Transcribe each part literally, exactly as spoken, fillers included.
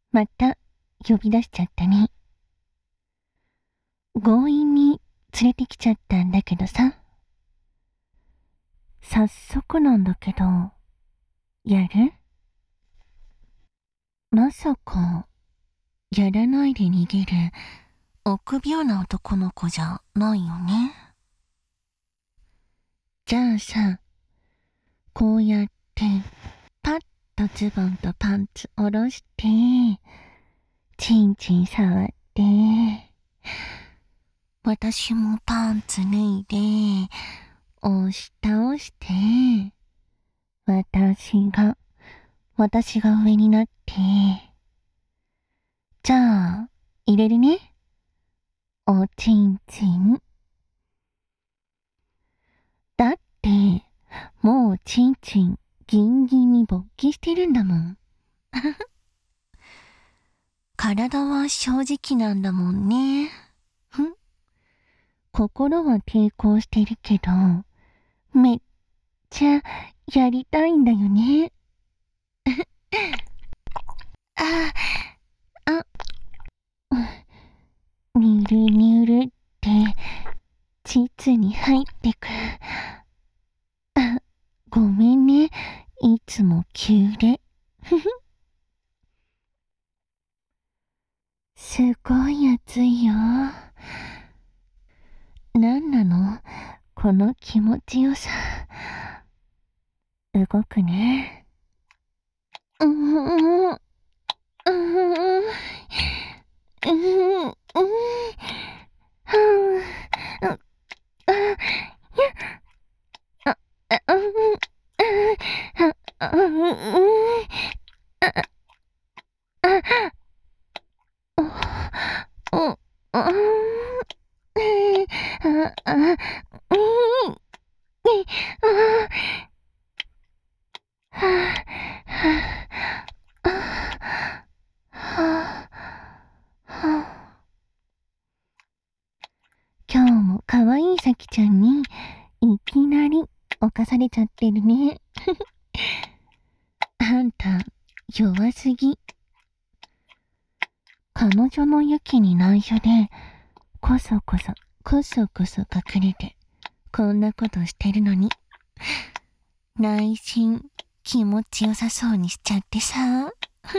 また呼び出しちゃったね。強引に連れてきちゃったんだけどさ。早速なんだけど、やる？まさか、やらないで逃げる臆病な男の子じゃないよね。じゃあさ、こうやって、パッとズボンとパンツ下ろして、チンチン触って、私もパンツ脱いで、押し倒して、私が、私が上になって、じゃあ、入れるね。おちんちん。だって、もうちんちん、ギンギンに勃起してるんだもん。体は正直なんだもんね。ふん。心は抵抗してるけど、めっちゃやりたいんだよね。あ、あ、にゅるにゅるって、膣に入ってく。あ、ごめんね。いつも急で。ふふ。すごい熱いよ。なんなのこの気持ちよさ。動くね。うーん、うーん、うーん、うーん、はぁ、あ、あ、や、あ、あ、うん、あ、あ、うん、あ、あ、お、お、あ、あ、あ、うん、あ、はぁ、はぁ、はぁ。今日もかわいいさきちゃんにいきなり侵されちゃってるね。あんた弱すぎ。彼女のユキに内緒でこそこそこそこそ隠れてこんなことしてるのに、内心気持ちよさそうにしちゃってさ。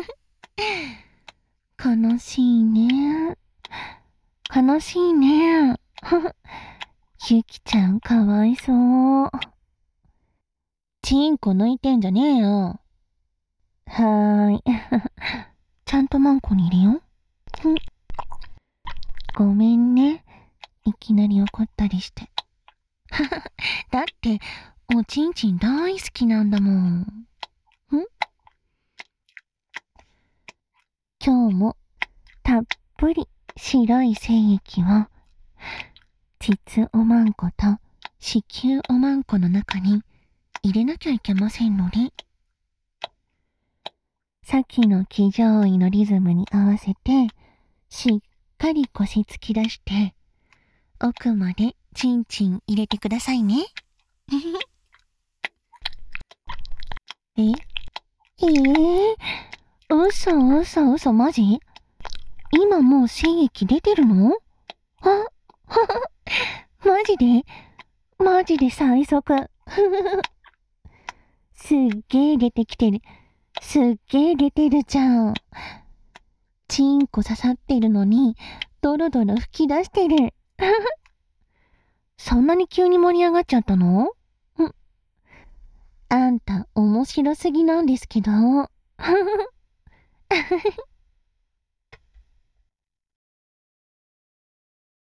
悲しいね。悲しいね。ゆきちゃんかわいそう。チンコ抜いてんじゃねえよ。はーい。ちゃんとマンコにいるよ。ごめんね。いきなり怒ったりして。だって、おちんちん大好きなんだもん。ん？今日もたっぷり白い精液を膣おまんこと子宮おまんこの中に入れなきゃいけませんので、さっきの騎乗位のリズムに合わせてしっかり腰突き出して奥までチンチン入れてくださいね。ええー、嘘嘘嘘マジ？今もう精液出てるの？あ、はは、マジで？マジで最速。すっげー出てきてる。すっげー出てるじゃん。チンコ刺さってるのに、ドロドロ吹き出してる。そんなに急に盛り上がっちゃったの？ん、あんた面白すぎなんですけど。